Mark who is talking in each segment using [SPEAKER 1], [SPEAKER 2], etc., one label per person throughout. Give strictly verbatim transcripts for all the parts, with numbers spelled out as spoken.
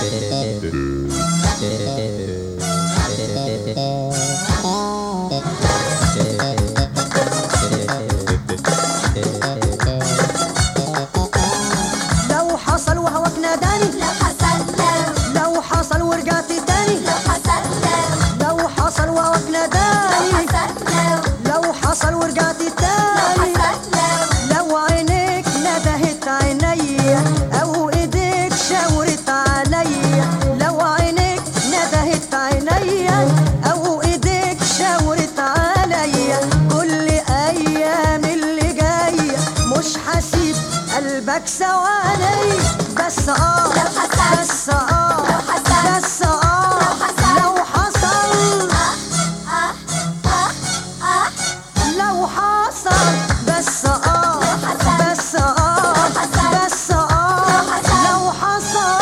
[SPEAKER 1] لو حصل وهواك ناداني،
[SPEAKER 2] لو حصل لو
[SPEAKER 1] لو حصل ورجعت تاني،
[SPEAKER 2] لو حصل لو
[SPEAKER 1] لو حصل وهواك
[SPEAKER 2] لو
[SPEAKER 1] ناداني،
[SPEAKER 2] حصل لو
[SPEAKER 1] لو حصل ورجعت
[SPEAKER 2] لو
[SPEAKER 1] تاني،
[SPEAKER 2] حصل لو
[SPEAKER 1] لو عينيك ندهت عينيا او ايديك شاورت عليا، لو عينيك ندهت عينيا او ايديك شاورت عليا، كل ايام اللي جايه مش هسيب قلبك ثواني، بس اه
[SPEAKER 2] لو حصل
[SPEAKER 1] بس اه
[SPEAKER 2] لو حصل
[SPEAKER 1] بس اه
[SPEAKER 2] لو حصل
[SPEAKER 1] لو حصل
[SPEAKER 2] آه آه آه
[SPEAKER 1] لو حصل بس اه بس اه بس اه لو حصل.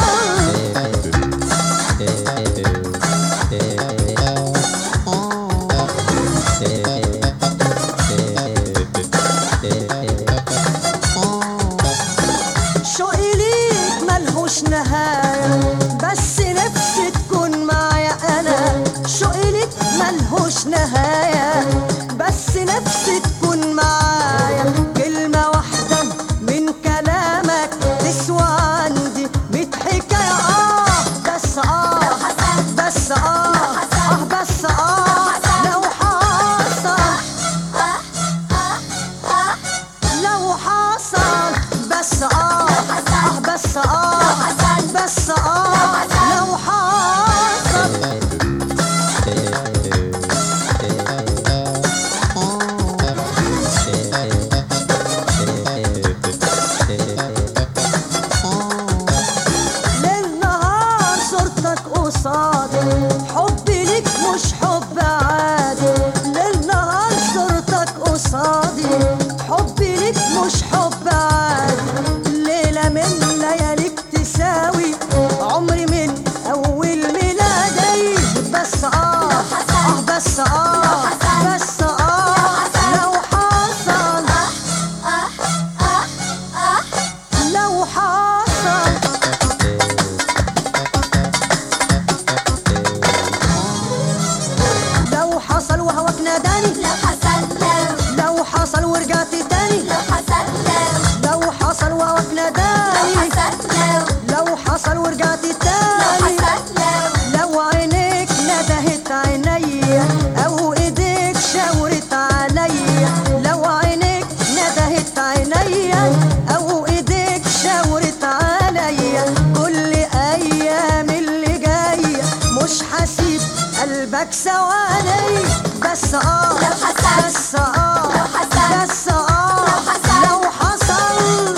[SPEAKER 1] شوقي ليك ملهوش نهاية بس نفسي تكون معايا أنا، شوقي ليك ملهوش نهاية بس نفسي تكون معايا، كلمة واحدة من كلامك تسوى عندي ميت حكاية، آه بس آه بس آه آه بس آه لو حصل لو حصل بس آه آه بس آه بس آه لو حصل. ليل نهار صورتك قصادي، حبي ليك مش حب عادي، ليل نهار صورتك قصادي، حبي ليك مش حب عادي، ليلة من لياليك تساوي عمري من أول ميلادي، بس آه آه بس آه بس آه لو حصل لو حصل. لو حصل وهواك ناداني،
[SPEAKER 2] لو حصل لو
[SPEAKER 1] لو حصل ورجعت تاني،
[SPEAKER 2] لو حصل لو
[SPEAKER 1] لو حصل وهواك
[SPEAKER 2] لو
[SPEAKER 1] ناداني،
[SPEAKER 2] حصل لو
[SPEAKER 1] لو حصل ورجعت
[SPEAKER 2] لو
[SPEAKER 1] تاني،
[SPEAKER 2] حصل لو
[SPEAKER 1] لو عينيك ندهت عينيا او ايديك شاورت عليا، لو عينيك ندهت عينيا او ايديك شاورت عليا، كل ايام اللي جايه مش هسيب قلبك ثواني، بس اه
[SPEAKER 2] لو حصل
[SPEAKER 1] بس اه
[SPEAKER 2] لو حصل
[SPEAKER 1] بس اه لو حصل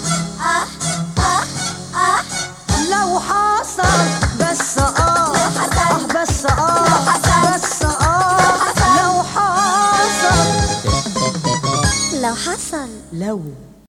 [SPEAKER 1] لو حصل بس اه آه بس اه بس اه لو حصل
[SPEAKER 2] لو حصل
[SPEAKER 1] لو